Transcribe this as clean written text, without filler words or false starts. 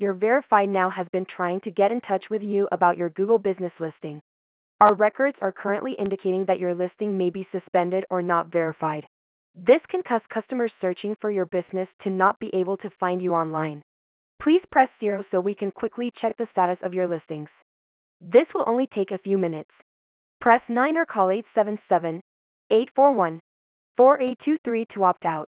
Your verified now has been trying to get in touch with you about your Google business listing. Our records are currently indicating that your listing may be suspended or not verified. This can cause customers searching for your business to not be able to find you online. Please press 0 so we can quickly check the status of your listings. This will only take a few minutes. Press 9 or call 877 841 4823 to opt out.